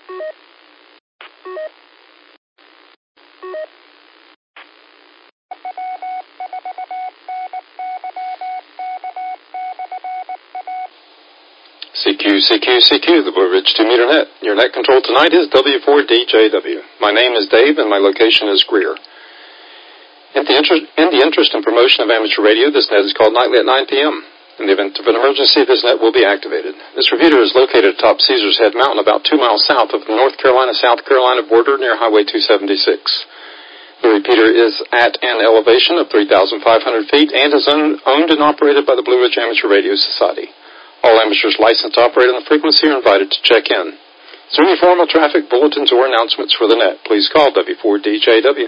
CQ, the Blue Ridge 2-meter net. Your net control tonight is W4DJW. My name is Dave, and my location is Greer. In the interest and promotion of amateur radio, this net is called nightly at 9 p.m. In the event of an emergency, this net will be activated. This repeater is located atop Caesars Head Mountain, about 2 miles south of the North Carolina-South Carolina border near Highway 276. The repeater is at an elevation of 3,500 feet and is owned and operated by the Blue Ridge Amateur Radio Society. All amateurs licensed to operate on the frequency are invited to check in. Is there any formal traffic bulletins or announcements for the net? Please call W4DJW.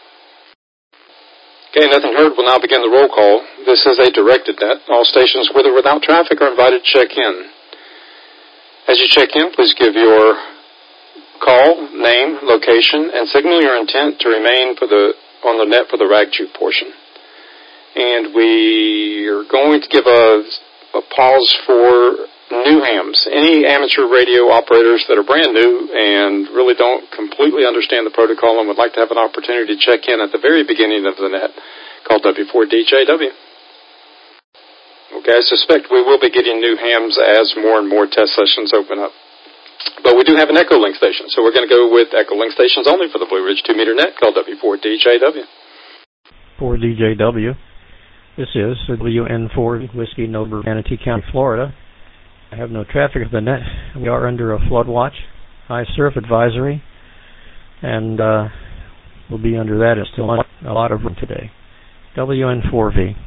Okay, nothing heard. We'll now begin the roll call. This is a directed net. All stations with or without traffic are invited to check in. As you check in, please give your call, name, location, and signal your intent to remain on the net for the rag tube portion. And we are going to give a pause for new hams. Any amateur radio operators that are brand new and really don't completely understand the protocol and would like to have an opportunity to check in at the very beginning of the net, call W4DJW. Okay, I suspect we will be getting new hams as more and more test sessions open up. But we do have an Echolink station, so we're going to go with Echolink stations only for the Blue Ridge 2-meter net, called W4DJW. 4DJW. This is WN4 Whiskey November, Manatee County, Florida. I have no traffic at the net. We are under a flood watch, high surf advisory, and we'll be under that. It's still a lot of room today. WN4V.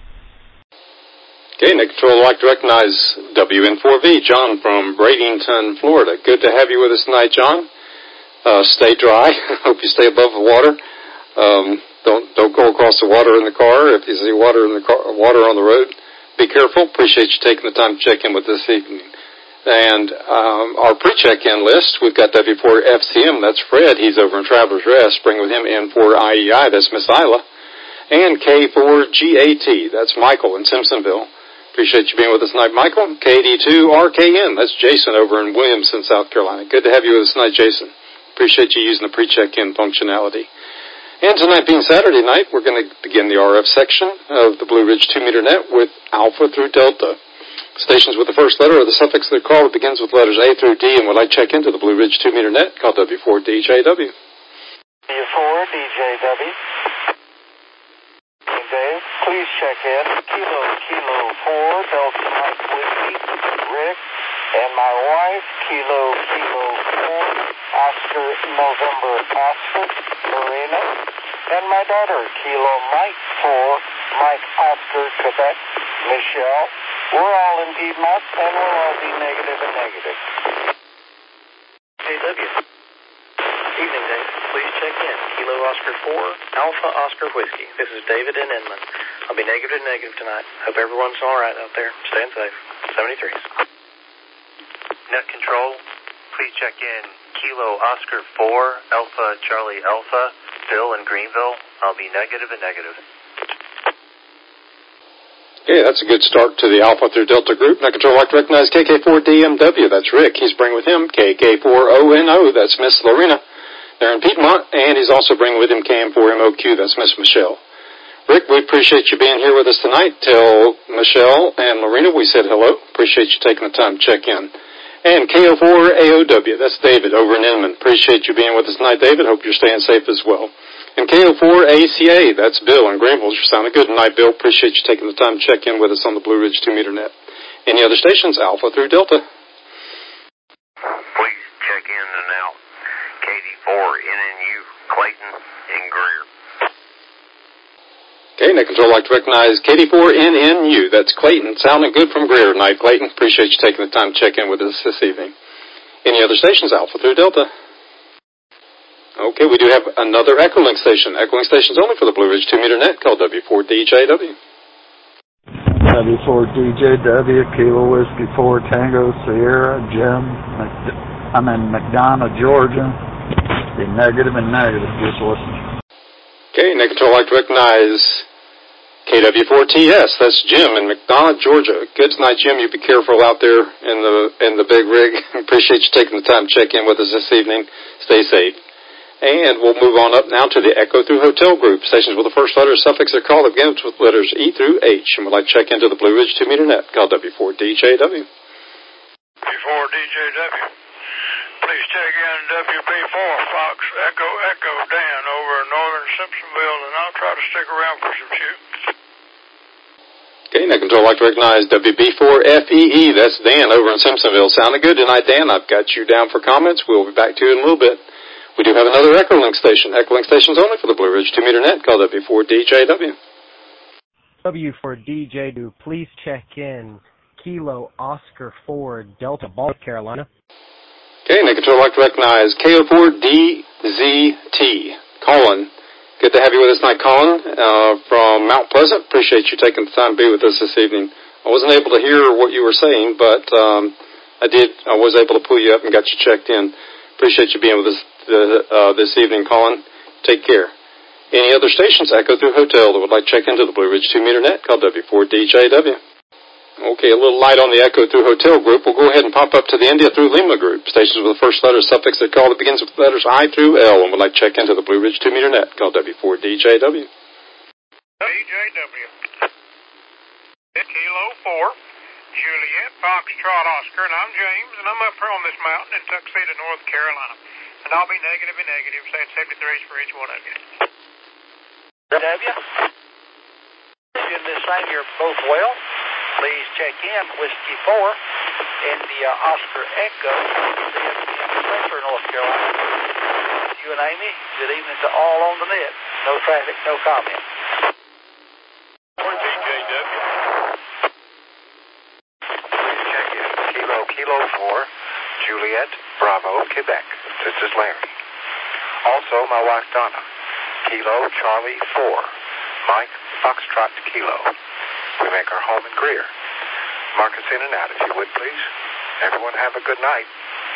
Okay, Nick Control, I'd like to recognize WN4V, John from Bradenton, Florida. Good to have you with us tonight, John. Stay dry. Hope you stay above the water. Don't go across the water in the car. If you see water in the car, water on the road, be careful. Appreciate you taking the time to check in with us this evening. And our pre-check-in list, we've got W4FCM. That's Fred. He's over in Traveler's Rest. Bring with him N4IEI. That's Miss Isla. And K4GAT. That's Michael in Simpsonville. Appreciate you being with us tonight, Michael. KD2RKN. That's Jason over in Williamson, South Carolina. Good to have you with us tonight, Jason. Appreciate you using the pre-check-in functionality. And tonight being Saturday night, we're going to begin the RF section of the Blue Ridge 2-meter net with Alpha through Delta. Stations with the first letter of the suffix of the call begins with letters A through D and would like to check into the Blue Ridge 2-meter net, called W4DJW. W4DJW. Dave, please check in. Kilo 4, Delta Mike Whiskey, Rick, and my wife, Kilo 4, Oscar November Oscar, Marina, and my daughter, Kilo Mike 4, Mike Oscar Quebec, Michelle. We're all in Piedmont, and we'll all be negative and negative. JW. Evening, Dave. Please check in. Kilo Oscar 4, Alpha Oscar Whiskey. This is David in Inman. I'll be negative tonight. Hope everyone's all right out there. Staying safe. 73. Net control, please check in. Kilo Oscar 4, Alpha Charlie Alpha, Bill in Greenville. I'll be negative. Okay, that's a good start to the Alpha through Delta group. Net control, I'd like to recognize KK4DMW. That's Rick. He's bringing with him KK4ONO. That's Miss Lorena. They're in Piedmont, and he's also bringing with him KM4MOQ. That's Miss Michelle. Rick, we appreciate you being here with us tonight. Tell Michelle and Lorena we said hello. Appreciate you taking the time to check in. And KO4AOW, that's David over in Inman. Appreciate you being with us tonight, David. Hope you're staying safe as well. And KO4ACA, that's Bill in Greenville. You're sounding good tonight, Bill. Appreciate you taking the time to check in with us on the Blue Ridge 2-meter net. Any other stations, Alpha through Delta? Please check in and out. KD4NNU, Clayton in Greer. Okay, Net Control, I'd like to recognize KD4NNU. That's Clayton. Sounding good from Greer tonight, Clayton. Appreciate you taking the time to check in with us this evening. Any other stations, Alpha through Delta? Okay, we do have another Echolink station. Echolink station's only for the Blue Ridge 2-meter net, called W4DJW. W4DJW, Kilo Whiskey 4, Tango Sierra, Jim. I'm in McDonough, Georgia. Be negative, just listen. Okay, Net Control, I'd like to recognize KW4TS, that's Jim in McDonough, Georgia. Good tonight, Jim. You be careful out there in the big rig. Appreciate you taking the time to check in with us this evening. Stay safe. And we'll move on up now to the Echo Through Hotel Group. Stations with the first letter suffix are called that begins with letters E through H. And we'd like to check into the Blue Ridge 2-meter net, called W4DJW. W4DJW. Please check in WB4 Fox Echo Echo Dan over in northern Simpsonville, and I'll try to stick around for some shooting. Okay, now control, I'd like to recognize WB4FEE. That's Dan over in Simpsonville. Sounding good tonight, Dan. I've got you down for comments. We'll be back to you in a little bit. We do have another Echolink station. Echolink station's only for the Blue Ridge 2-meter net, called W4DJW. W4DJW, please check in Kilo Oscar 4 Delta Ball, Carolina. Okay, now control, I'd like to recognize KO4DZT. Colin. Good to have you with us tonight, Colin, from Mount Pleasant. Appreciate you taking the time to be with us this evening. I wasn't able to hear what you were saying, but I was able to pull you up and got you checked in. Appreciate you being with us this evening, Colin. Take care. Any other stations, Echo Through Hotel, that would like to check into the Blue Ridge 2-meter net, called W4DJW. Okay, a little light on the Echo Through Hotel group. We'll go ahead and pop up to the India Through Lima group. Stations with the first letter suffix that call that begins with letters I through L, and would like to check into the Blue Ridge 2-meter net, called W4DJW. DJW. Kilo 4, Juliet, Foxtrot, Oscar, and I'm James, and I'm up here on this mountain in Tuxedo, North Carolina. And I'll be negative and negative, saying 73s for each one of you. W. In this same, you're both well. Please check in Whiskey 4, India Oscar Echo, Spencer, North Carolina. You and Amy, good evening to all on the net. No traffic, no comment. DJW. Please check in Kilo 4, Juliet, Bravo, Quebec. This is Larry. Also, my wife Donna. Kilo Charlie 4, Mike Foxtrot Kilo. We make our home in Greer. Mark us in and out, if you would, please. Everyone have a good night.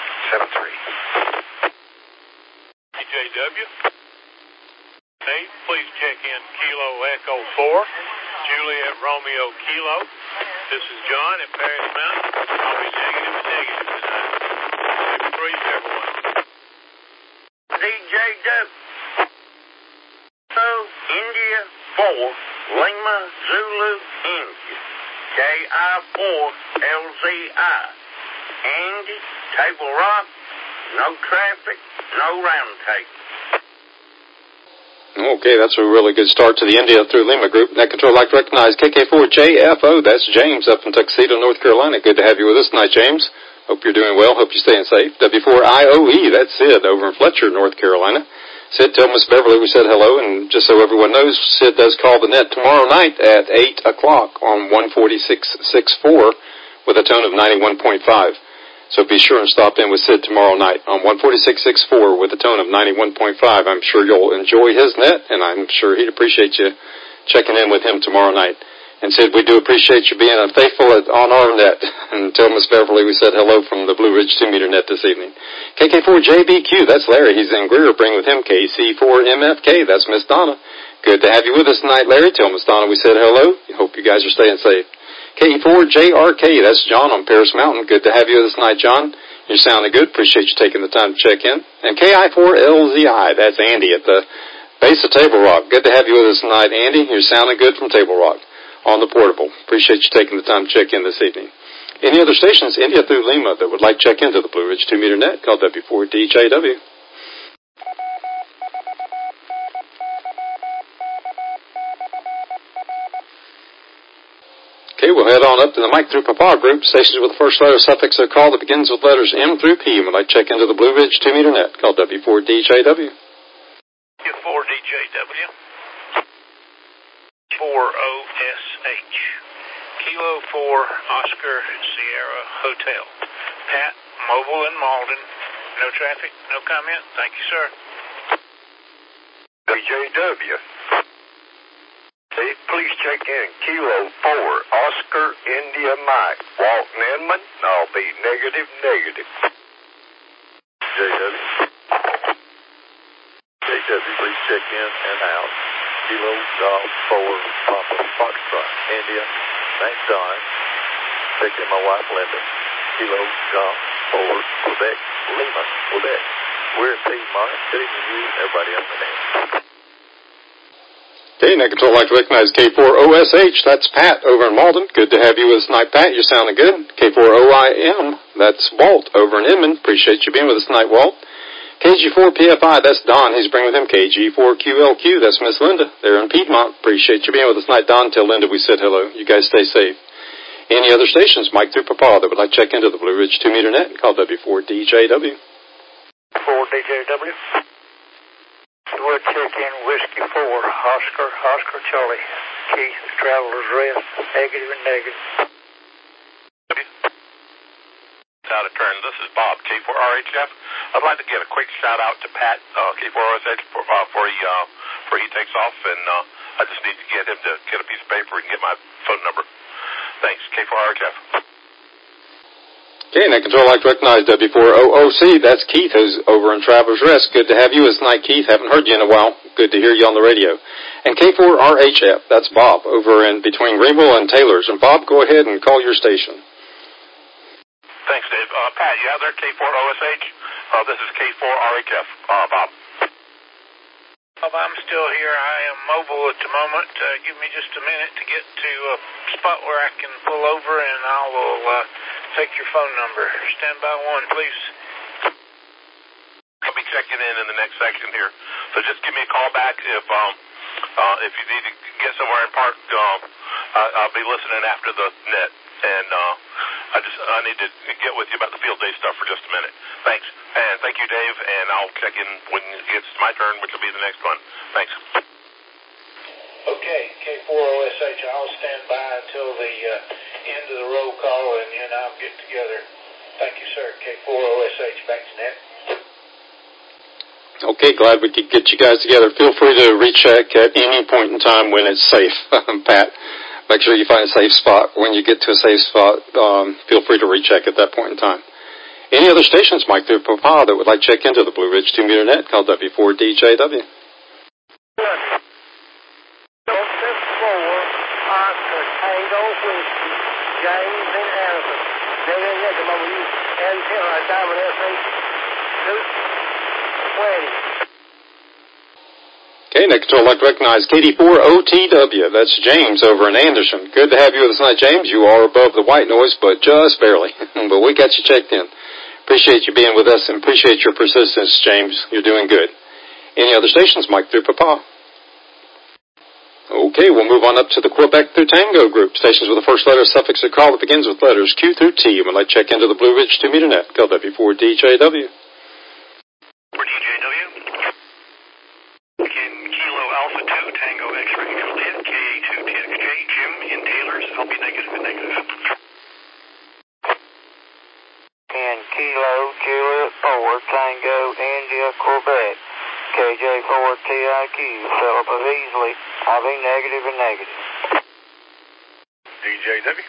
7-3. DJW. Nate, please check in Kilo Echo 4, Juliet Romeo Kilo. This is John at Paris Mountain. I'll be negative and negative tonight. 3 everyone. DJW. So, India 4, Lima Zulu India. KI4LZI. Andy, Table Rock, no traffic, no round table. Okay, that's a really good start to the India Through Lima group. Net control, I'd like to recognize KK4JFO. That's James up in Tuxedo, North Carolina. Good to have you with us tonight, James. Hope you're doing well. Hope you're staying safe. W4IOE, that's Sid over in Fletcher, North Carolina. Sid, tell Miss Beverly we said hello, and just so everyone knows, Sid does call the net tomorrow night at 8 o'clock on 146.64 with a tone of 91.5. So be sure and stop in with Sid tomorrow night on 146.64 with a tone of 91.5. I'm sure you'll enjoy his net, and I'm sure he'd appreciate you checking in with him tomorrow night. And Sid, we do appreciate you being faithful on our net. And tell Miss Beverly we said hello from the Blue Ridge 2-meter net this evening. KK4JBQ, that's Larry. He's in Greer. Bring with him KC4MFK. That's Miss Donna. Good to have you with us tonight, Larry. Tell Miss Donna we said hello. Hope you guys are staying safe. KE4JRK, that's John on Paris Mountain. Good to have you with us tonight, John. You're sounding good. Appreciate you taking the time to check in. And KI4LZI, that's Andy at the base of Table Rock. Good to have you with us tonight, Andy. You're sounding good from Table Rock on the portable. Appreciate you taking the time to check in this evening. Any other stations, India Through Lima, that would like to check into the Blue Ridge 2-meter net, called W4DJW. Okay, we'll head on up to the Mike through Papa group. Stations with the first letter suffix of call that begins with letters M through P, and would like to check into the Blue Ridge 2-meter net, called W4DJW. W4DJW. 4OSH. Kilo 4, Oscar Sierra Hotel. Pat, Mobile and Malden. No traffic, no comment. Thank you, sir. DJW. Please check in Kilo 4, Oscar India Mike. Walton Inman, I'll be negative. JW, please check in and out Kilo Golf 4 Papa Foxtrot, India. Thanks, Don. Taking my wife, Linda. Kilo Golf 4 Quebec, Lima, Quebec. We're in Piedmont. Good evening to you and everybody on the net. Okay, Net Control, I'd like to recognize K4OSH. That's Pat over in Malden. Good to have you with us tonight, Pat. You're sounding good. K4OIM. That's Walt over in Inman. Appreciate you being with us tonight, Walt. KG4PFI, that's Don. He's bringing with him. KG4QLQ, that's Miss Linda. They're in Piedmont. Appreciate you being with us tonight, Don. Tell Linda we said hello. You guys stay safe. Any other stations, Mike through Papa, that would like to check into the Blue Ridge 2-meter net, call W4DJW. 4DJW. We'll check in Whiskey 4, Oscar Charlie. Keith, Traveler's Rest, negative and negative. Out of turn. This is Bob, K4RHF. I'd like to give a quick shout out to Pat, K4OSH, before he takes off, and I just need to get him to get a piece of paper and get my phone number. Thanks, K4RHF. Okay, Net Control, I'd like to recognize W4OOC. That's Keith, who's over in Traveler's Rest. Good to have you with us tonight, Keith. Haven't heard you in a while. Good to hear you on the radio. And K4RHF, that's Bob, over in between Greenville and Taylor's. And Bob, go ahead and call your station. Thanks, Dave. Pat, you out there, K4OSH? This is K4RHF, Bob. Bob, I'm still here. I am mobile at the moment. Give me just a minute to get to a spot where I can pull over, and I will take your phone number. Stand by one, please. I'll be checking in the next section here. So just give me a call back if you need to get somewhere and park. I'll be listening after the net. And I need to get with you about the field day stuff for just a minute. Thanks. And thank you, Dave, and I'll check in when it's my turn, which will be the next one. Thanks. Okay, K4OSH, I'll stand by until the end of the roll call, and then I'll get together. Thank you, sir. K4OSH, back to net. Okay, glad we could get you guys together. Feel free to recheck at any point in time when it's safe, Pat. Make sure you find a safe spot. When you get to a safe spot, feel free to recheck at that point in time. Any other stations, Mike through Papa, that would like to check into the Blue Ridge 2-meter net, call W4DJW. Okay, Net Control, I'd like to recognize KD4OTW. That's James over in Anderson. Good to have you with us tonight, James. You are above the white noise, but just barely. But we got you checked in. Appreciate you being with us and appreciate your persistence, James. You're doing good. Any other stations, Mike through Papa? Okay, we'll move on up to the Quebec through Tango group. Stations with the first letter suffix of call that begins with letters Q through T. We'd like to check into the Blue Ridge 2-meter net, call W4DJW. For DJW. Kilo Alpha 2, Tango X-Ray Juliet, KA2TXJ, Jim in Taylor's. I'll be negative and negative. And Kilo Juliet 4, Tango India, Quebec, KJ4TIQ, Philip of Easley. I'll be negative and negative. DJW.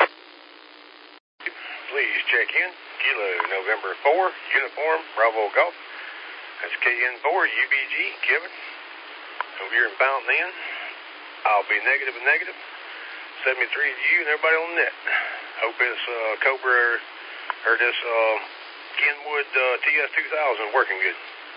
Please check in. Kilo November 4, Uniform, Bravo Golf. That's KN4, UBG, Kevin. Over here in Fountain Inn. I'll be negative and negative. 73 to you and everybody on the net. Hope this Cobra or this Kenwood TS2000 working good.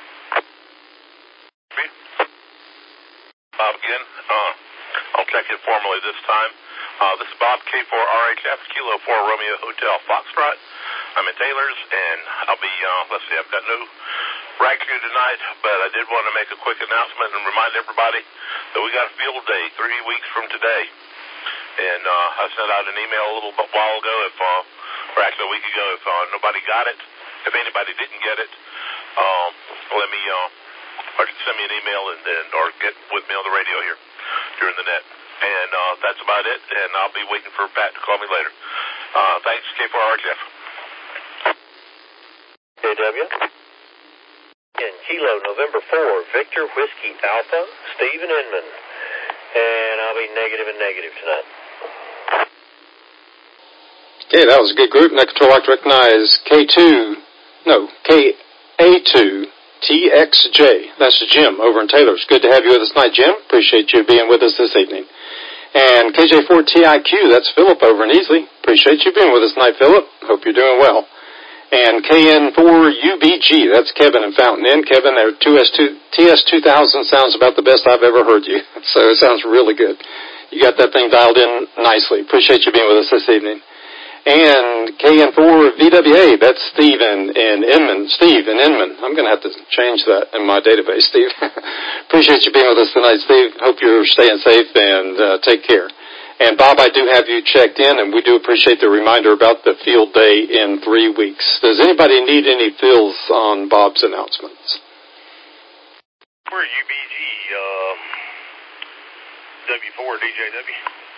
Bob again. I'll check in formally this time. This is Bob, K4RHF, Kilo 4 Romeo Hotel Foxtrot. I'm in Taylor's, and I'll be, let's see, I've got no brag to tonight, but I did want to make a quick announcement and remind everybody that we got a field day 3 weeks from today. And I sent out an email a little while ago, or actually a week ago, if nobody got it. If anybody didn't get it, let me, or send me an email or get with me on the radio here during the net. And that's about it, and I'll be waiting for Pat to call me later. Thanks, K4RHF. KW. In Kilo November 4, Victor Whiskey Alpha, Stephen Inman. And I'll be negative and negative tonight. Okay, that was a good group. Net Control, I'd like to recognize KA2 TXJ. That's Jim over in Taylor's. Good to have you with us tonight, Jim. Appreciate you being with us this evening. And KJ4TIQ, that's Philip over in Easley. Appreciate you being with us tonight, Philip. Hope you're doing well. And KN4UBG, that's Kevin in Fountain Inn. Kevin, their TS2000 sounds about the best I've ever heard you. So it sounds really good. You got that thing dialed in nicely. Appreciate you being with us this evening. And KN4VWA, that's Steve in Inman. Steve in Inman. I'm going to have to change that in my database, Steve. Appreciate you being with us tonight, Steve. Hope you're staying safe and take care. And Bob, I do have you checked in, and we do appreciate the reminder about the field day in 3 weeks. Does anybody need any fills on Bob's announcements? For UBG, W4 DJW.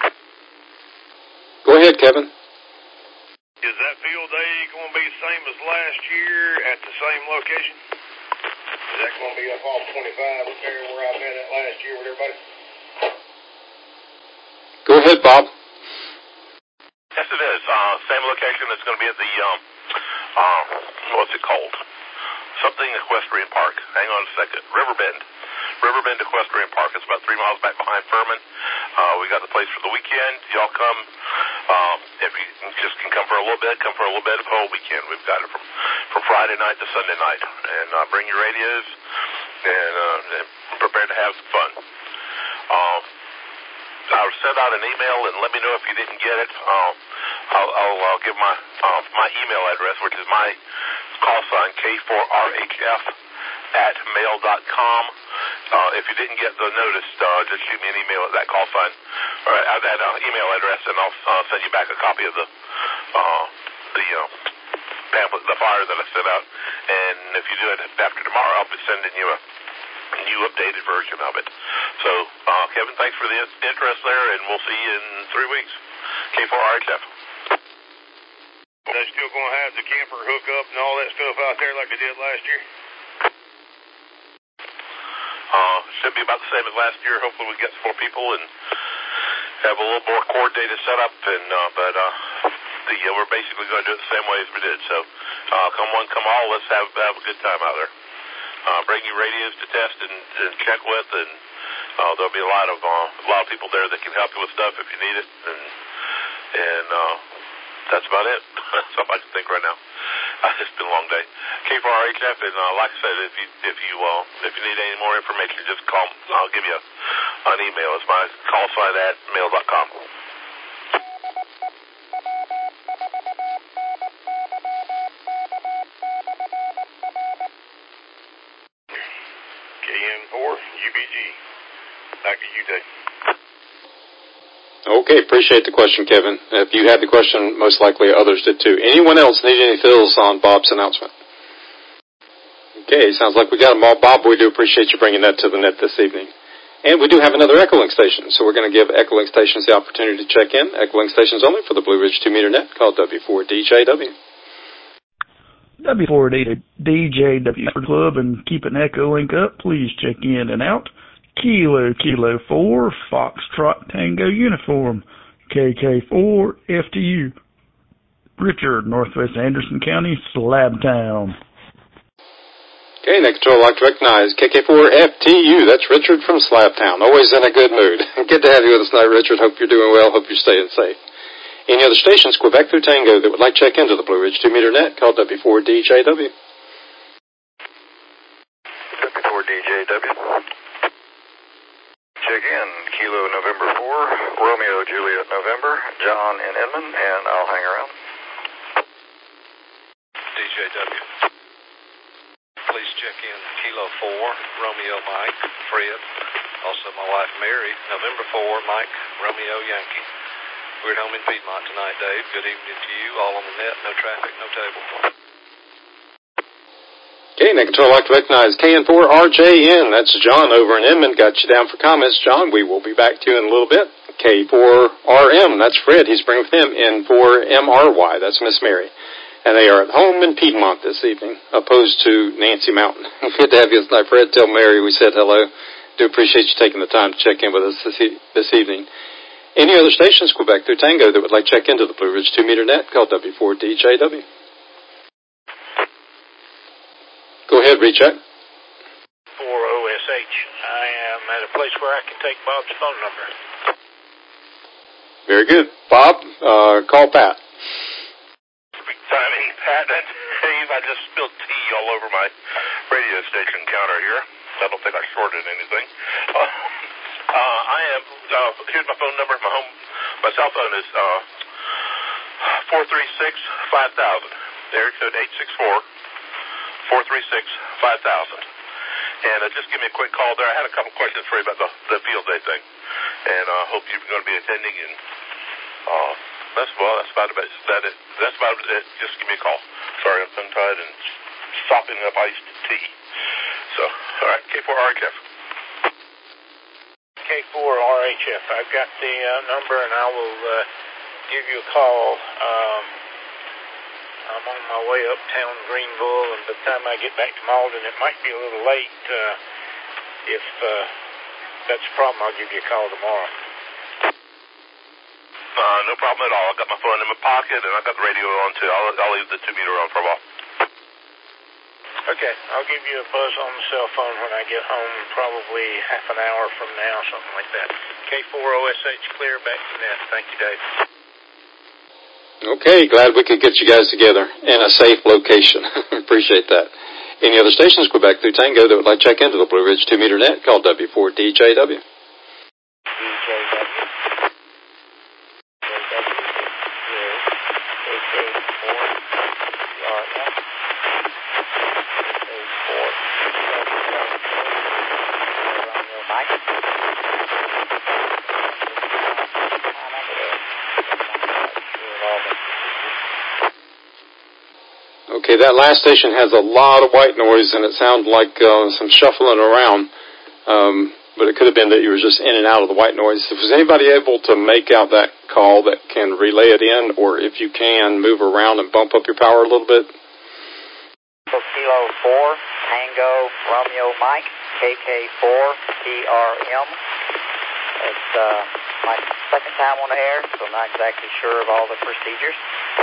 Go ahead, Kevin. Is that field day going to be the same as last year at the same location? Is that going to be up off 25 up there where I've been at last year with everybody? Go ahead, Bob. Yes, it is. Same location. It's going to be at the, what's it called? Something Equestrian Park. Hang on a second. Riverbend Equestrian Park. It's about 3 miles back behind Furman. We got the place for the weekend. Y'all come. If you just can come for a little bit, come for a little bit of the whole weekend. We've got it from Friday night to Sunday night. And bring your radios and prepare to have some fun. I'll send out an email and let me know if you didn't get it. I'll give my email address, which is my call sign, K4RHF@mail.com. If you didn't get the notice, just shoot me an email at that call sign or at that email address, and I'll send you back a copy of the pamphlet, the flyer that I sent out. And if you do it after tomorrow, I'll be sending you a new updated version of it. So, Kevin, thanks for the interest there, and we'll see you in 3 weeks. K4RHF. They still going to have the camper hookup and all that stuff out there like they did last year? Should be about the same as last year. Hopefully we get some more people and have a little more coordinated setup. And we're basically going to do it the same way as we did. So come one, come all. Let's have a good time out there. Bring your radios to test and check with, and there'll be a lot of people there that can help you with stuff if you need it. And that's about it. That's all I can think right now. It's been a long day. K4RHF, and like I said, if you need any more information, just call. I'll give you an email. It's my call sign at mail.com. KN4 UBG. Back to you, Dave. Okay, appreciate the question, Kevin. If you had the question, most likely others did too. Anyone else need any fills on Bob's announcement? Okay, sounds like we got them all. Bob, we do appreciate you bringing that to the net this evening. And we do have another Echolink station, so we're going to give Echolink stations the opportunity to check in. Echolink stations only for the Blue Ridge 2-meter net, called W4DJW. W4DJW Club, and keep an Echolink up. Please check in and out. Kilo 4, Foxtrot Tango Uniform, KK4 FTU. Richard, Northwest Anderson County, Slabtown. Okay, Net Control, I'd like to recognize KK4 FTU. That's Richard from Slabtown. Always in a good mood. Good to have you with us tonight, Richard. Hope you're doing well. Hope you're staying safe. Any other stations, Quebec through Tango, that would like to check into the Blue Ridge 2-meter net, called W4DJW. W4DJW. Check in, Kilo November 4, Romeo Juliet November, John in Inman, and I'll hang around. DJW. Please check in, Kilo 4, Romeo Mike, Fred, also my wife Mary, November 4, Mike, Romeo Yankee. We're at home in Piedmont tonight, Dave. Good evening to you, all on the net, no traffic, no table. Okay, Net Control, I'd like to recognize KN4RJN. That's John over in Inman. Got you down for comments. John, we will be back to you in a little bit. K4RM, that's Fred. He's bringing with him N4MRY. That's Miss Mary. And they are at home in Piedmont this evening, opposed to Nancy Mountain. Good to have you tonight, Fred. Tell Mary we said hello. Do appreciate you taking the time to check in with us this evening. Any other stations, Quebec through Tango, that would like to check into the Blue Ridge 2-meter net, called W4DJW? Go ahead, recheck. I am at a place where I can take Bob's phone number. Very good. Bob, call Pat. Timing, Pat. That's Dave. I just spilled tea all over my radio station counter here. I don't think I shorted anything. Here's my phone number. My cell phone is 436-5000. Area code 864-436-5000. And just give me a quick call there. I had a couple questions for you about the field day thing, and I hope you're going to be attending. And that's about it. That's about it. Just give me a call. Sorry, I'm tongue-tied and sopping up iced tea. So, all right, K4RHF. K4RHF. I've got the number, and I will give you a call. I'm on my way uptown Greenville, and by the time I get back to Malden, it might be a little late. If that's a problem, I'll give you a call tomorrow. No problem at all. I got my phone in my pocket, and I got the radio on, too. I'll leave the 2-meter on for a while. Okay, I'll give you a buzz on the cell phone when I get home, probably half an hour from now, something like that. K4OSH clear, back to net. Thank you, Dave. Okay, glad we could get you guys together in a safe location. Appreciate that. Any other stations, Quebec through Tango, that would like to check into the Blue Ridge 2-meter net, call W4DJW. Okay, that last station has a lot of white noise, and it sounded like some shuffling around, but it could have been that you were just in and out of the white noise. If there's anybody able to make out that call that can relay it in, or if you can, move around and bump up your power a little bit. Kilo 4, Tango, Romeo, Mike, KK4, TRM. It's my second time on the air, so I'm not exactly sure of all the procedures.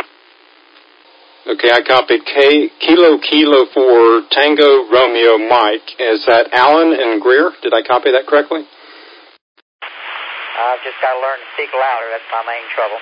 Okay, I copied Kilo 4, Tango, Romeo, Mike. Is that Allen and Greer? Did I copy that correctly? I've just got to learn to speak louder. That's my main trouble.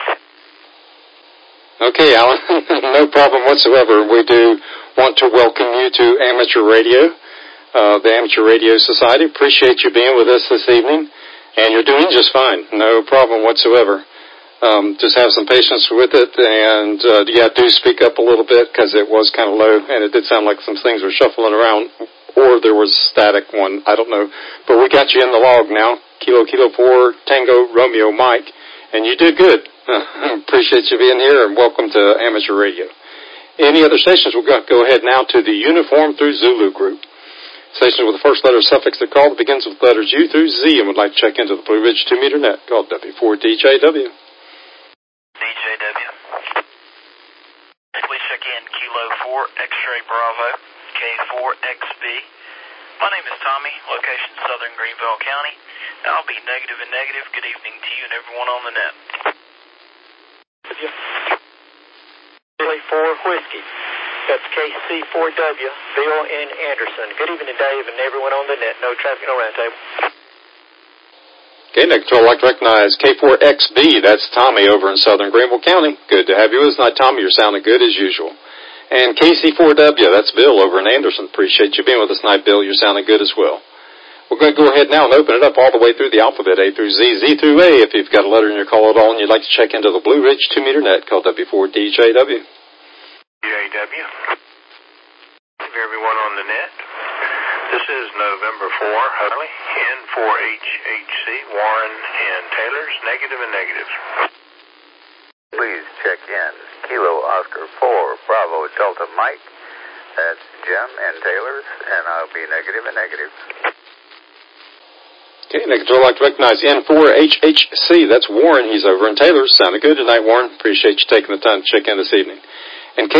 Okay, Alan, no problem whatsoever. We do want to welcome you to Amateur Radio, the Amateur Radio Society. Appreciate you being with us this evening, and you're doing just fine. No problem whatsoever. Just have some patience with it, and do speak up a little bit because it was kind of low, and it did sound like some things were shuffling around, or there was static one. I don't know, but we got you in the log now. Kilo 4, Tango, Romeo, Mike, and you did good. Appreciate you being here, and welcome to Amateur Radio. Any other stations? We'll go ahead now to the Uniform through Zulu group. Stations with the first letter suffix they're called begins with letters U through Z, and would like to check into the Blue Ridge 2-meter net called W4DJW. DJW. Please check in Kilo 4 X-Ray Bravo, K4XB. My name is Tommy, location Southern Greenville County. I'll be negative and negative. Good evening to you and everyone on the net. Charlie 4 Whiskey. That's KC4W, Bill N. Anderson. Good evening, Dave, and everyone on the net. No traffic, no roundtable. Okay, next I'd like to recognize K4XB. That's Tommy over in Southern Greenville County. Good to have you with us tonight, Tommy. You're sounding good as usual. And KC4W, that's Bill over in Anderson. Appreciate you being with us tonight, Bill. You're sounding good as well. We're going to go ahead now and open it up all the way through the alphabet, A through Z, Z through A. If you've got a letter in your call at all and you'd like to check into the Blue Ridge 2-meter net called W4DJW. DJW. Everyone on the net. This is November 4, Harley, N4HHC, Warren and Taylor's, negative and negative. Please check in Kilo Oscar 4, Bravo Delta Mike. That's Jim and Taylor's, and I'll be negative and negative. Okay, next I'd like to recognize N4HHC. That's Warren. He's over in Taylor's. Sounded good tonight, Warren. Appreciate you taking the time to check in this evening. And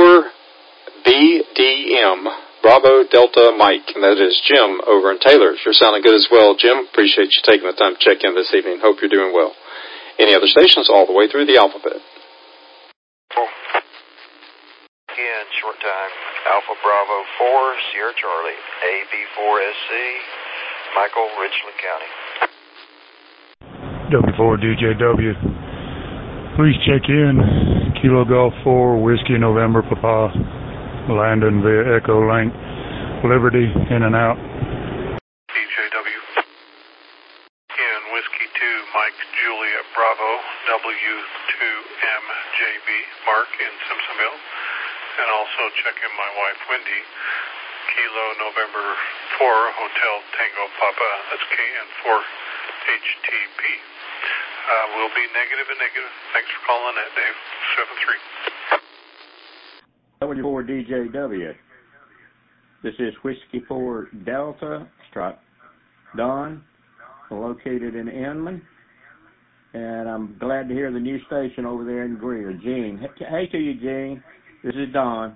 KO4BDM, Bravo Delta Mike, and that is Jim over in Taylor's. You're sounding good as well, Jim. Appreciate you taking the time to check in this evening. Hope you're doing well. Any other stations all the way through the alphabet? Again, short time. Alpha Bravo 4, Sierra Charlie, AB4SC, Michael, Richland County. W4DJW. Please check in. Kilo Golf 4, Whiskey November Papa, Landon via Echo Link, Liberty, in and out. DJW. In Whiskey 2, Mike, Juliet, Bravo, W2MJB, Mark in Simpsonville. And also check in my wife, Wendy, Kilo November 4, Hotel Tango Papa, that's KN4HTP. We'll be negative and negative. Thanks for calling that, Dave. 73. W4DJW. This is Whiskey 4 Delta Strut Don, located in Inman. And I'm glad to hear the new station over there in Greer. Gene. Hey to you, Gene. This is Don.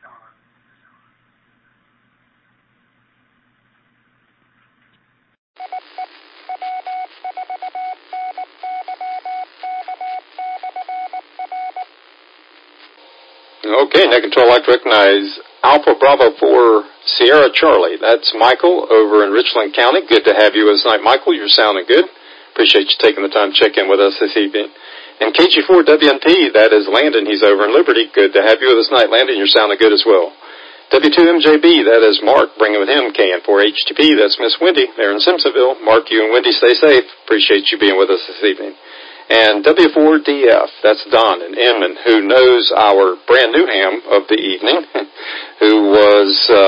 Okay, net control, I'd like to recognize Alpha Bravo 4 Sierra Charlie. That's Michael over in Richland County. Good to have you with us tonight, Michael. You're sounding good. Appreciate you taking the time to check in with us this evening. And KG4WNP, that is Landon. He's over in Liberty. Good to have you with us tonight, Landon. You're sounding good as well. W2MJB, that is Mark. Bringing with him KN4HTP. That's Miss Wendy there in Simpsonville. Mark, you and Wendy stay safe. Appreciate you being with us this evening. And W4DF, that's Don in Inman, who knows our brand new ham of the evening, who was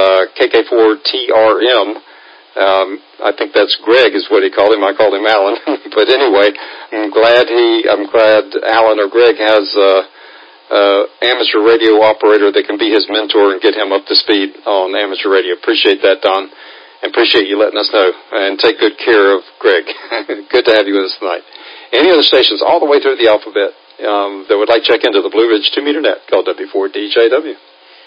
KK4TRM. I think that's Greg is what he called him. I called him Alan. But anyway, I'm glad Alan or Greg has amateur radio operator that can be his mentor and get him up to speed on amateur radio. Appreciate that, Don. And appreciate you letting us know. And take good care of Greg. Good to have you with us tonight. Any other stations all the way through the alphabet that would like to check into the Blue Ridge 2-meter net, call W4DJW.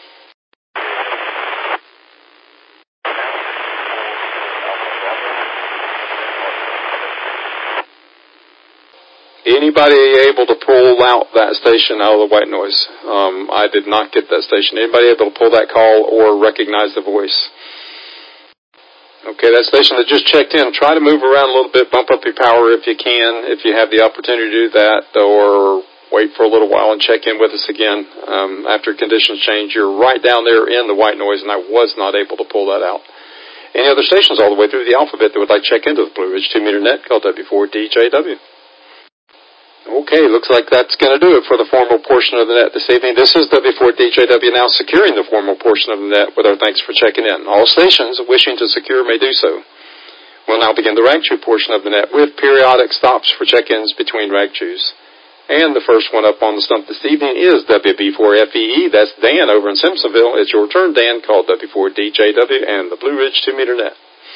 Anybody able to pull out that station out of the white noise? I did not get that station. Anybody able to pull that call or recognize the voice? Okay, that station that just checked in, try to move around a little bit, bump up your power if you can, if you have the opportunity to do that, or wait for a little while and check in with us again. After conditions change, you're right down there in the white noise, and I was not able to pull that out. Any other stations all the way through the alphabet that would like to check into the Blue Ridge 2-meter net, call W4DJW. Okay, looks like that's going to do it for the formal portion of the net this evening. This is W4DJW now securing the formal portion of the net with our thanks for checking in. All stations wishing to secure may do so. We'll now begin the rag chew portion of the net with periodic stops for check-ins between rag chews. And the first one up on the stump this evening is WB4FEE. That's Dan over in Simpsonville. It's your turn, Dan. Call W4DJW and the Blue Ridge 2-meter net.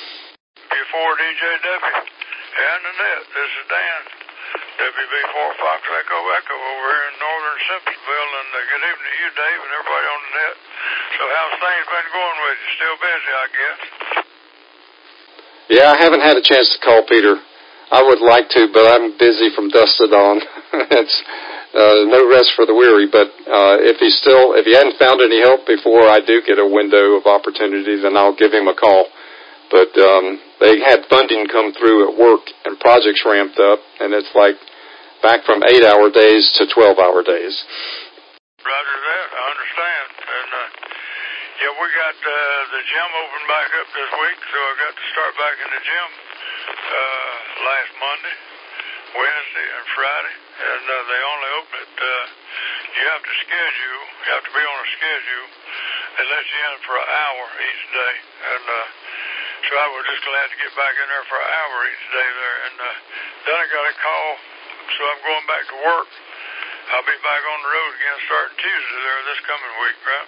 W4DJW and the net. This is Dan. WB4 Fox Echo Echo over here in northern Simpsonville, and good evening to you, Dave, and everybody on the net. So how's things been going with you? Still busy, I guess? Yeah, I haven't had a chance to call Peter. I would like to, but I'm busy from dusk to dawn. It's no rest for the weary, but if he hadn't found any help before I do get a window of opportunity, then I'll give him a call. But they had funding come through at work and projects ramped up, and it's like back from 8-hour days to 12-hour days. Roger that. I understand. And yeah, we got the gym open back up this week, so I got to start back in the gym last Monday, Wednesday, and Friday. And they only open it. You have to schedule. You have to be on a schedule. They let you in for an hour each day, and so I was just glad to get back in there for an hour each day there. And then I got a call, so I'm going back to work. I'll be back on the road again starting Tuesday there this coming week, right?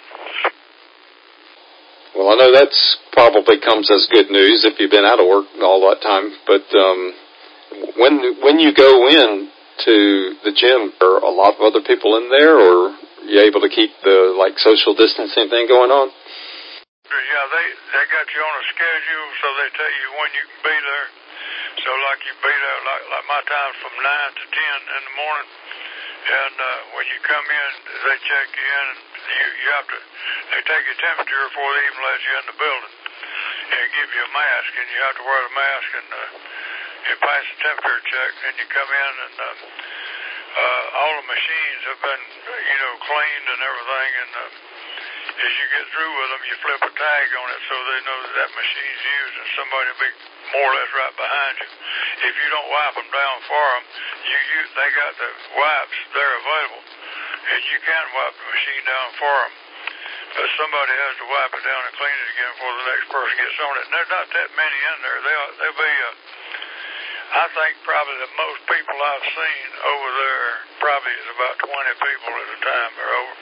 Well, I know that's probably comes as good news if you've been out of work all that time. But when you go in to the gym, are a lot of other people in there, or are you able to keep the social distancing thing going on? Yeah, they got you on a schedule, so they tell you when you can be there. So you be there, like my time's from 9 to 10 in the morning. And when you come in, they check you in, and you have to, they take your temperature before they even let you in the building. And give you a mask, and you have to wear the mask, and you pass the temperature check, and you come in, and all the machines have been, cleaned and everything, and as you get through with them, you flip a tag on it so they know that machine's used, and somebody will be more or less right behind you. If you don't wipe them down for them, they got the wipes there available, and you can wipe the machine down for them. But somebody has to wipe it down and clean it again before the next person gets on it. And there's not that many in there. There'll be, I think probably the most people I've seen over there probably is about 20 people at a time they're over.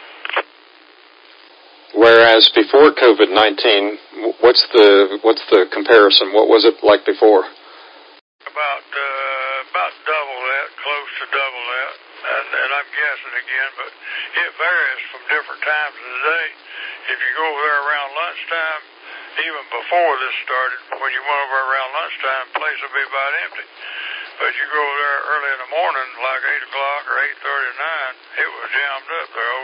Whereas before COVID-19, what's the comparison? What was it like before? About double that, close to double that. And I'm guessing again, but it varies from different times of the day. If you go over there around lunchtime, even before this started, when you went over around lunchtime, the place will be about empty. But you go over there early in the morning, like 8 o'clock or 8:39, it was jammed up there.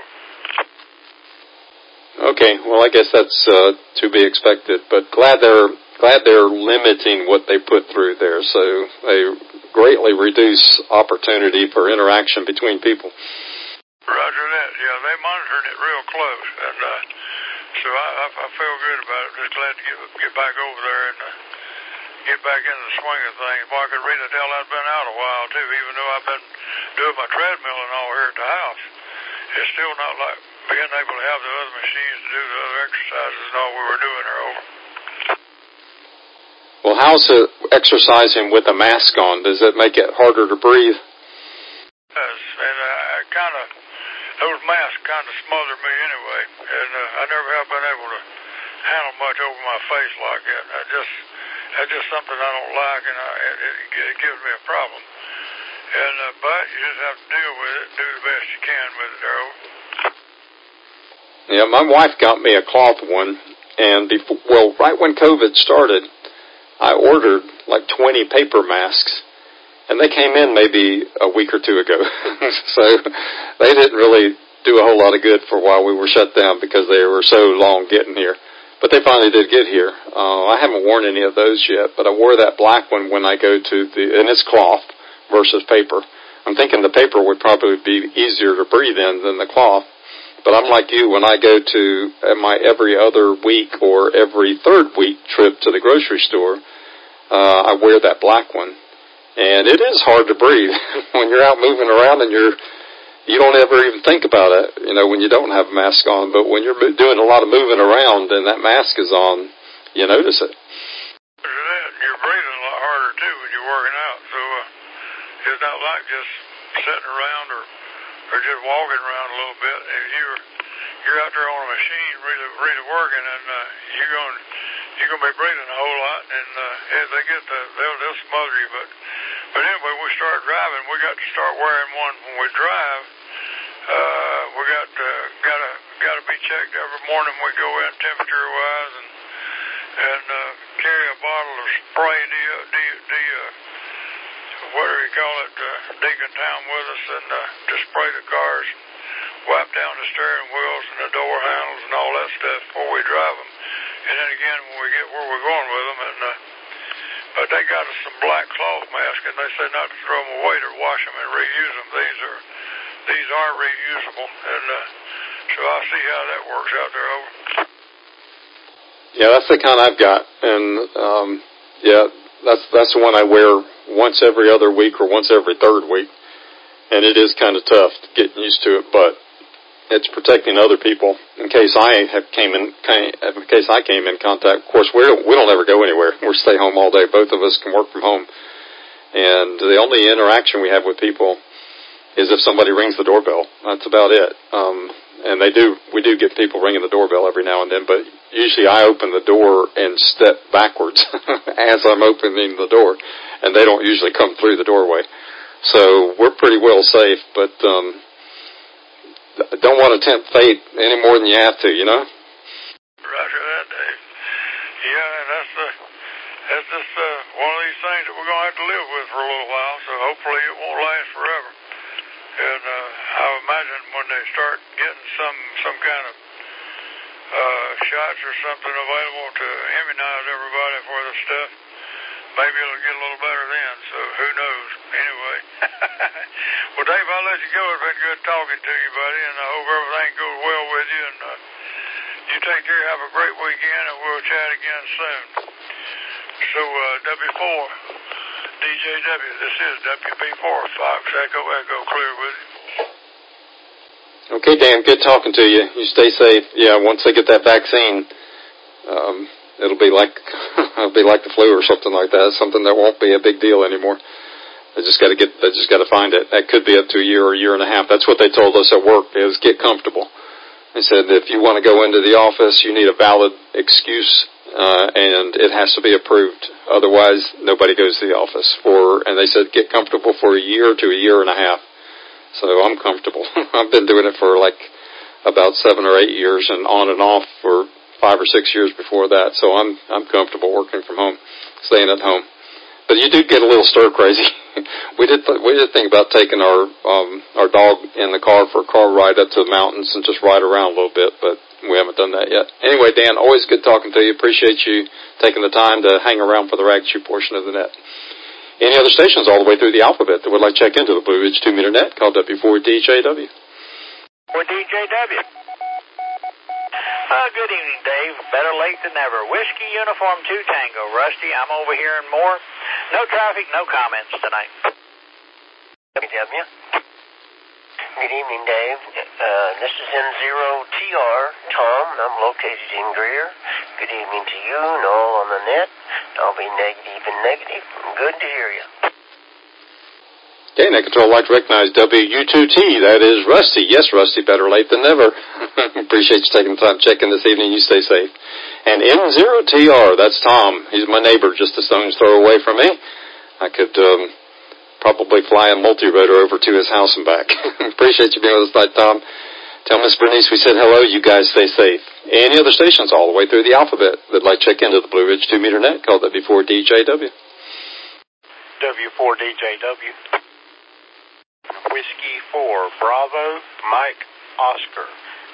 Okay, well, I guess that's to be expected, but glad they're limiting what they put through there, so they greatly reduce opportunity for interaction between people. Roger that. Yeah, they monitored it real close, and so I feel good about it. Just glad to get back over there and get back into the swing of things. Boy, I could really tell I'd been out a while too, even though I've been doing my treadmill and all here at the house. It's still not like being able to have the other machines to do the other exercises and all we were doing there over. Well, how's exercising with a mask on? Does it make it harder to breathe? It does, and those masks kind of smother me anyway, and I never have been able to handle much over my face like that. That's just something I don't like, and it gives me a problem. And but you just have to deal with it, do the best you can with it, Earl. Yeah, my wife got me a cloth one, and right when COVID started, I ordered like 20 paper masks, and they came in maybe a week or two ago. So they didn't really do a whole lot of good for a while we were shut down because they were so long getting here. But they finally did get here. I haven't worn any of those yet, but I wore that black one when I go to and it's cloth versus paper. I'm thinking the paper would probably be easier to breathe in than the cloth. But I'm like you, when I go to my every other week or every third week trip to the grocery store, I wear that black one. And it is hard to breathe when you're out moving around and you don't ever even think about it, when you don't have a mask on. But when you're doing a lot of moving around and that mask is on, you notice it. You're breathing a lot harder, too, when you're working out. So it's not like just sitting around or just walking around a little bit. If you're out there on a machine really working, and you're gonna be breathing a whole lot, and they'll smother you. But anyway, we started driving. We got to start wearing one when we drive. We got to be checked every morning. We go in temperature wise and carry a bottle of spray decontam with us, and to spray the cars, wipe down the steering wheels and the door handles and all that stuff before we drive them. And then again when we get where we're going with them, and but they got us some black cloth masks, and they said not to throw them away, to wash them and reuse them. These are reusable, and so I'll see how that works out there. Over. Yeah, that's the kind I've got, and that's the one I wear once every other week or once every third week, and it is kind of tough getting used to it, but it's protecting other people in case I came in contact. Of course, we don't ever go anywhere. We stay home all day. Both of us can work from home, and the only interaction we have with people is if somebody rings the doorbell. That's about it. And we do get people ringing the doorbell every now and then, but usually I open the door and step backwards as I'm opening the door, and they don't usually come through the doorway. So we're pretty well safe, but don't want to tempt fate any more than you have to, Roger that, Dave. Yeah, and that's just one of these things that we're going to have to live with for a little while, so hopefully it won't last forever. And I imagine when they start getting some kind of shots or something available to immunize everybody for the stuff, maybe it'll get a little better then, so who knows. Anyway. Well, Dave, I'll let you go. It's been good talking to you, buddy, and I hope everything goes well with you, and you take care, have a great weekend, and we'll chat again soon. So, W4, DJW, this is WP4, Fox Echo Echo, clear with you. Okay, Dan, good talking to you. You stay safe. Yeah, once they get that vaccine, it'll be like the flu or something like that. Something that won't be a big deal anymore. They just got to find it. That could be up to a year or a year and a half. That's what they told us at work, is get comfortable. They said if you want to go into the office, you need a valid excuse, and it has to be approved. Otherwise, nobody goes to the office. And they said get comfortable for a year to a year and a half. So I'm comfortable. I've been doing it for like about 7 or 8 years, and on and off for 5 or 6 years before that. So I'm comfortable working from home, staying at home. But you do get a little stir crazy. We did think about taking our dog in the car for a car ride up to the mountains and just ride around a little bit, but we haven't done that yet. Anyway, Dan, always good talking to you. Appreciate you taking the time to hang around for the Rag Chew portion of the net. Any other stations all the way through the alphabet that would like to check into the Blue Ridge 2-meter net, call W4DJW. For DJW. Good evening, Dave. Better late than never. Whiskey Uniform 2 Tango. Rusty, I'm over here and more. No traffic, no comments tonight. WW. Good evening, Dave. This is N0TR, Tom. I'm located in Greer. Good evening to you and all on the net. I'll be negative and negative. Good to hear you. Okay, Net Control would like to recognize WU2T. That is Rusty. Yes, Rusty, better late than never. Appreciate you taking the time to check in this evening. You stay safe. And N0TR, that's Tom. He's my neighbor, just a stone's throw away from me. I could probably fly a multi-rotor over to his house and back. Appreciate you being with us tonight, Tom. Tell Miss Bernice we said hello. You guys stay safe. Any other stations all the way through the alphabet that'd like to check into the Blue Ridge 2-meter net, call W4DJW. W4DJW. Whiskey 4, Bravo, Mike, Oscar.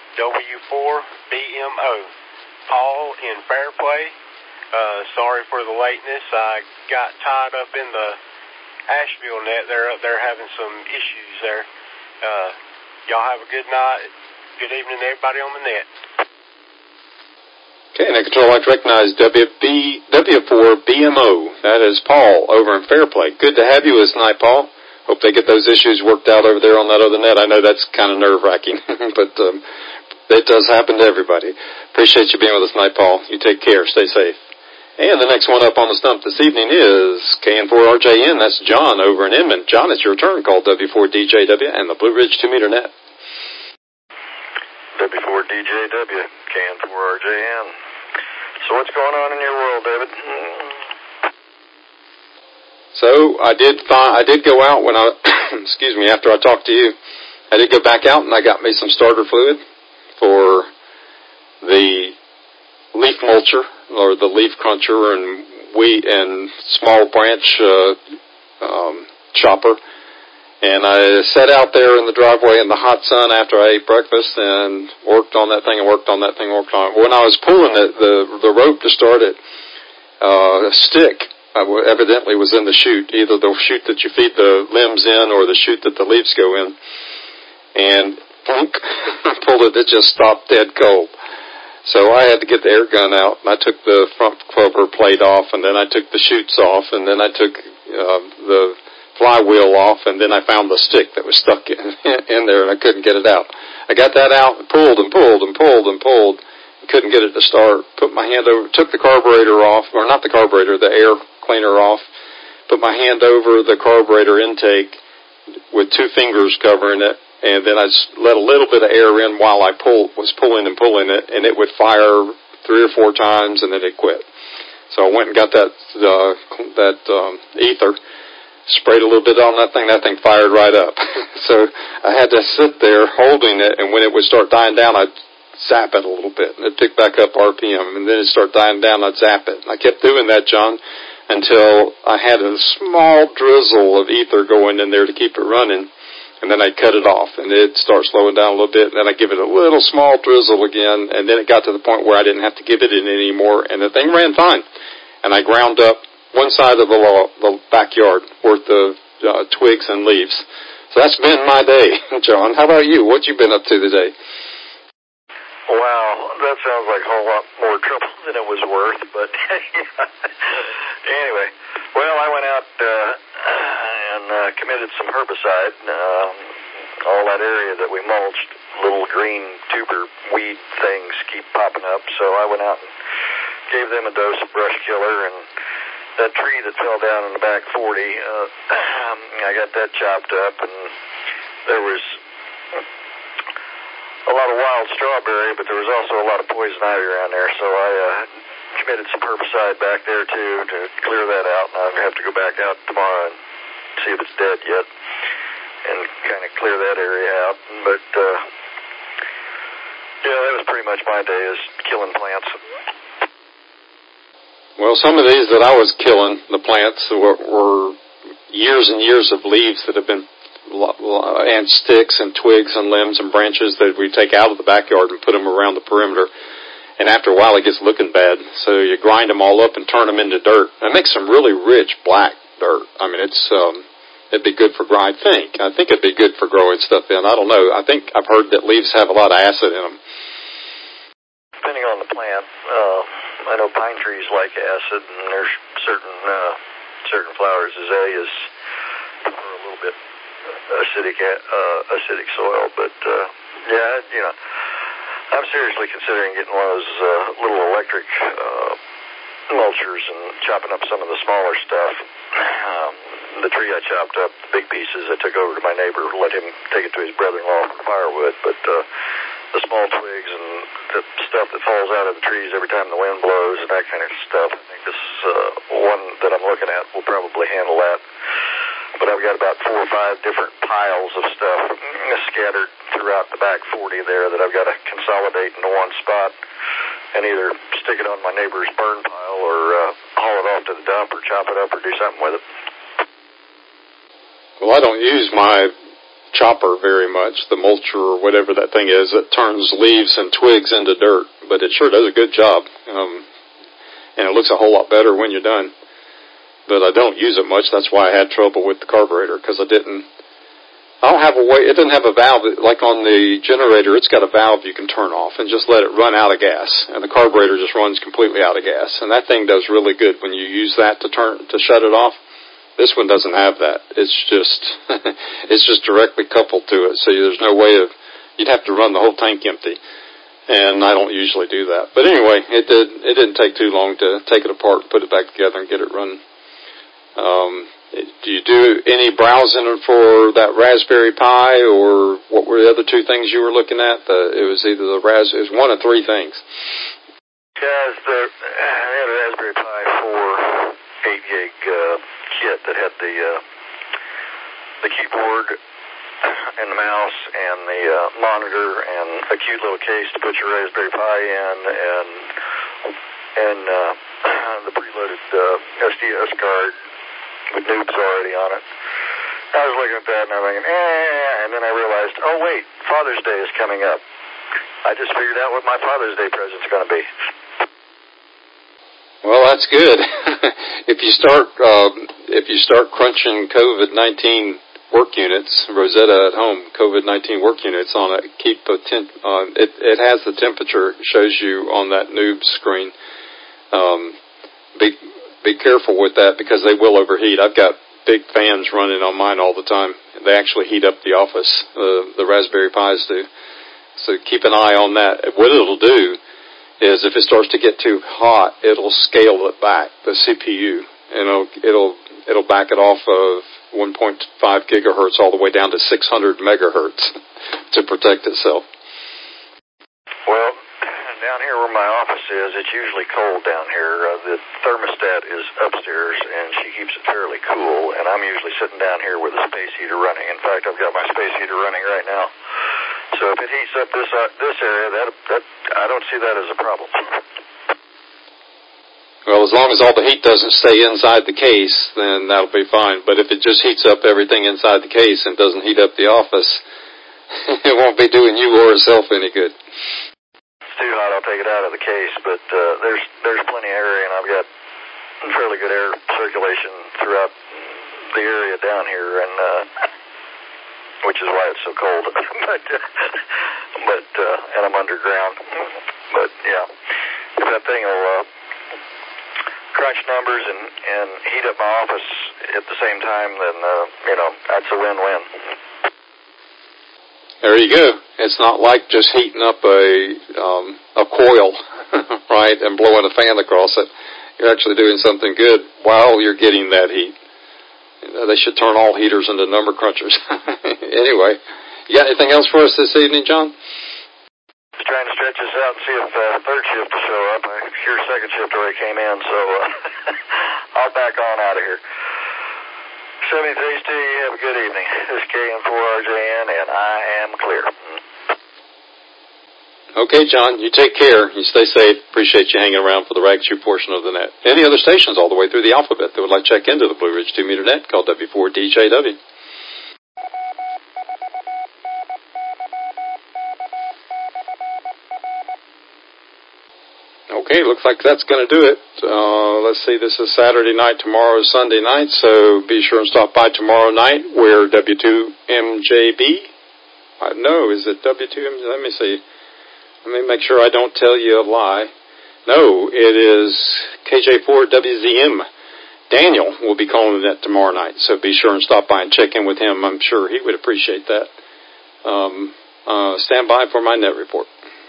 W4BMO. Paul in Fairplay. Sorry for the lateness. I got tied up in the Asheville net. They're having some issues there. Y'all have a good night. Good evening to everybody on the net. Okay, Net Control would like to recognize W4BMO. That is Paul over in Fairplay. Good to have you this night, Paul. Hope they get those issues worked out over there on that other net. I know that's kind of nerve-wracking, but it does happen to everybody. Appreciate you being with us tonight, Paul. You take care. Stay safe. And the next one up on the stump this evening is KN4RJN. That's John over in Inman. John, it's your turn. Call W4DJW and the Blue Ridge 2-meter net. W4DJW, KN4RJN. So what's going on in your world, David? So I did go out when I, excuse me, after I talked to you, I did go back out and I got me some starter fluid for the leaf mulcher or the leaf cruncher and wheat and small branch chopper. And I sat out there in the driveway in the hot sun after I ate breakfast and worked on that thing and worked on that thing and worked on it. When I was pulling it, the rope to start it, a stick evidently was in the chute, either the chute that you feed the limbs in or the chute that the leaves go in. And plunk, I pulled it, it just stopped dead cold. So I had to get the air gun out, and I took the front cover plate off, and then I took the chutes off, and then I took the flywheel off, and then I found the stick that was stuck in there, and I couldn't get it out. I got that out, and pulled and pulled and pulled and pulled, and couldn't get it to start. Put my hand over, took the carburetor off, or not the carburetor, the air cleaner off, put my hand over the carburetor intake with 2 fingers covering it, and then I just let a little bit of air in while I was pulling and pulling it, and it would fire 3 or 4 times, and then it quit. So I went and got that ether, sprayed a little bit on that thing fired right up. So I had to sit there holding it, and when it would start dying down, I'd zap it a little bit, and it'd pick back up RPM, and then it'd start dying down, I'd zap it. And I kept doing that, John, until I had a small drizzle of ether going in there to keep it running. and then I'd cut it off, and it'd start slowing down a little bit, and then I'd give it a little small drizzle again, and then it got to the point where I didn't have to give it in anymore, and the thing ran fine. And I ground up one side of the backyard worth of twigs and leaves. So that's been my day. John, how about you? What you been up to today? Wow, that sounds like a whole lot more trouble than it was worth, but anyway. Well, I went out and committed some herbicide. All that area that we mulched, little green tuber weed things keep popping up, so I went out and gave them a dose of brush killer, and that tree that fell down in the back 40, I got that chopped up, and there was a lot of wild strawberry, but there was also a lot of poison ivy around there, so I committed some herbicide back there too to clear that out, and I'll have to go back out tomorrow and see if it's dead yet and kind of clear that area out. But yeah, that was pretty much my day, is killing plants. Well, some of these that I was killing, the plants, were years and years of leaves that have been, and sticks and twigs and limbs and branches that we take out of the backyard and put them around the perimeter. And after a while, it gets looking bad. So you grind them all up and turn them into dirt. And it makes some really rich black dirt. I mean, it'd be good for I think it'd be good for growing stuff in. I don't know. I think I've heard that leaves have a lot of acid in them. Depending on the plant, I know pine trees like acid, and there's certain flowers. Azaleas prefer a little bit acidic soil, but yeah, I'm seriously considering getting one of those little electric mulchers and chopping up some of the smaller stuff. The tree I chopped up, the big pieces, I took over to my neighbor, let him take it to his brother-in-law for firewood, but the small twigs and the stuff that falls out of the trees every time the wind blows and that kind of stuff, I think this one that I'm looking at will probably handle that. But I've got about 4 or 5 different piles of stuff scattered throughout the back 40 there that I've got to consolidate into one spot and either stick it on my neighbor's burn pile or haul it off to the dump or chop it up or do something with it. Well, I don't use my chopper very much, the mulcher or whatever that thing is that turns leaves and twigs into dirt, but it sure does a good job. And it looks a whole lot better when you're done. But I don't use it much. That's why I had trouble with the carburetor, because I don't have a way, it doesn't have a valve, like on the generator, it's got a valve you can turn off and just let it run out of gas. And the carburetor just runs completely out of gas. And that thing does really good when you use that to shut it off. This one doesn't have that. It's just directly coupled to it. So there's no way you'd have to run the whole tank empty. And I don't usually do that. But anyway, it didn't take too long to take it apart and put it back together and get it running. Do you do any browsing for that Raspberry Pi, or what were the other 2 things you were looking at? It was either it was one of 3 things. Yeah, I had a Raspberry Pi 4 8-gig kit that had the keyboard and the mouse and the monitor and a cute little case to put your Raspberry Pi in, and the preloaded SDS card with noobs already on it. I was looking at that and I'm thinking, and then I realized, oh wait, Father's Day is coming up. I just figured out what my Father's Day present's going to be. Well, that's good. If you start crunching COVID-19 work units, Rosetta at home COVID-19 work units on it, it has the temperature, shows you on that noob screen. Be careful with that, because they will overheat. I've got big fans running on mine all the time. They actually heat up the office, the Raspberry Pis do. So keep an eye on that. What it'll do is if it starts to get too hot, it'll scale it back, the CPU, and it'll back it off of 1.5 gigahertz all the way down to 600 megahertz to protect itself. Well, down here where my office is, it's usually cold down here. The thermostat is upstairs, and she keeps it fairly cool, and I'm usually sitting down here with a space heater running. In fact, I've got my space heater running right now. So if it heats up this area, that I don't see that as a problem. Well, as long as all the heat doesn't stay inside the case, then that'll be fine. But if it just heats up everything inside the case and doesn't heat up the office, it won't be doing you or itself any good. It's too hot, I'll take it out of the case, but there's plenty of area, and I've got fairly good air circulation throughout the area down here, and which is why it's so cold. but and I'm underground. But yeah, if that thing will crunch numbers and heat up my office at the same time, then that's a win-win. There you go. It's not like just heating up a coil, right, and blowing a fan across it. You're actually doing something good while you're getting that heat. They should turn all heaters into number crunchers. Anyway, you got anything else for us this evening, John? Just trying to stretch this out and see if third shift will show up. I hear second shift already came in, so I'll back on out of here. 73 to you. Have a good evening. This is KN4RJN, and I am clear. Okay, John, you take care. You stay safe. Appreciate you hanging around for the Rag Chew portion of the net. Any other stations all the way through the alphabet that would like to check into the Blue Ridge 2-meter net, call W4DJW. Okay, looks like that's going to do it. Let's see, this is Saturday night, tomorrow is Sunday night, so be sure and stop by tomorrow night where W2MJB, no, is it W2MJB? Let me see. Let me make sure I don't tell you a lie. No, it is KJ4WZM. Daniel will be calling the net tomorrow night, so be sure and stop by and check in with him. I'm sure he would appreciate that. Stand by for my net report.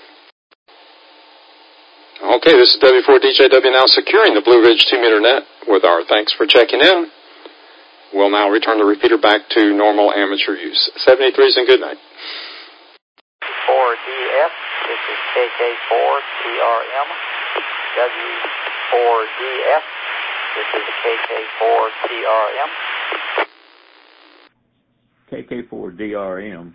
Okay, this is W4DJW now securing the Blue Ridge 2-meter net with our thanks for checking in. We'll now return the repeater back to normal amateur use. 73s and good night. 4DF, this is KK4TRM. W4DF, this is KK4TRM. KK4DRM,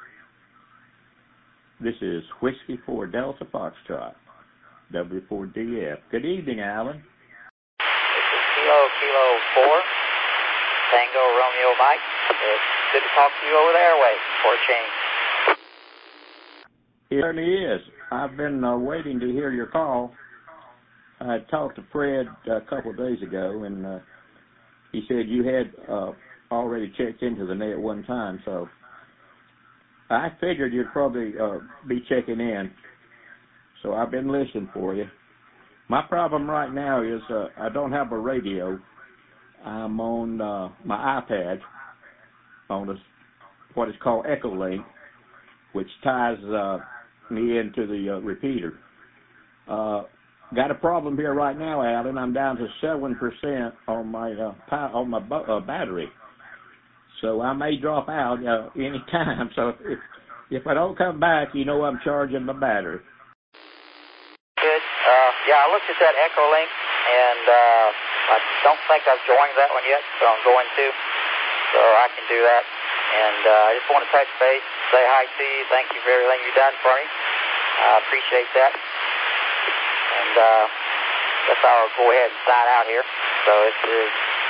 this is Whiskey 4 Delta Foxtrot. W4DF. Good evening, Alan. This is Kilo 4, Tango Romeo Mike. It's good to talk to you over the airway for a change. It certainly is. I've been waiting to hear your call. I talked to Fred a couple of days ago, and he said you had already checked into the net one time, so I figured you'd probably be checking in. So I've been listening for you. My problem right now is I don't have a radio. I'm on my iPad on what is called Echolink, which ties me into the repeater. Got a problem here right now, Alan. I'm down to 7% on my battery, so I may drop out any time. So if I don't come back, I'm charging my battery. Good. Yeah, I looked at that Echolink, and I don't think I've joined that one yet, so I'm going to. So I can do that. And I just want to touch base, say hi to you. Thank you for everything you've done for me. I appreciate that. And guess I'll go ahead and sign out here. So this is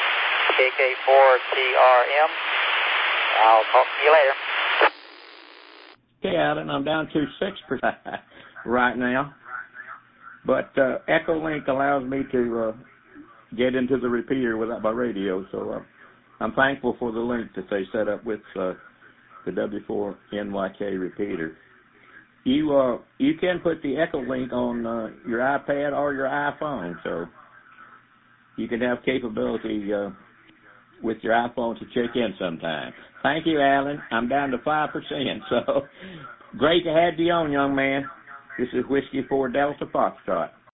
KK4TRM. I'll talk to you later. Okay, Alan, I'm down to 6% right now. But Echolink allows me to get into the repeater without my radio, so I'm thankful for the link that they set up with the W4NYK repeater. You can put the Echolink on your iPad or your iPhone, so you can have capability with your iPhone to check in sometime. Thank you, Alan. I'm down to 5%, so great to have you on, young man. This is Whiskey 4 Delta Foxtrot.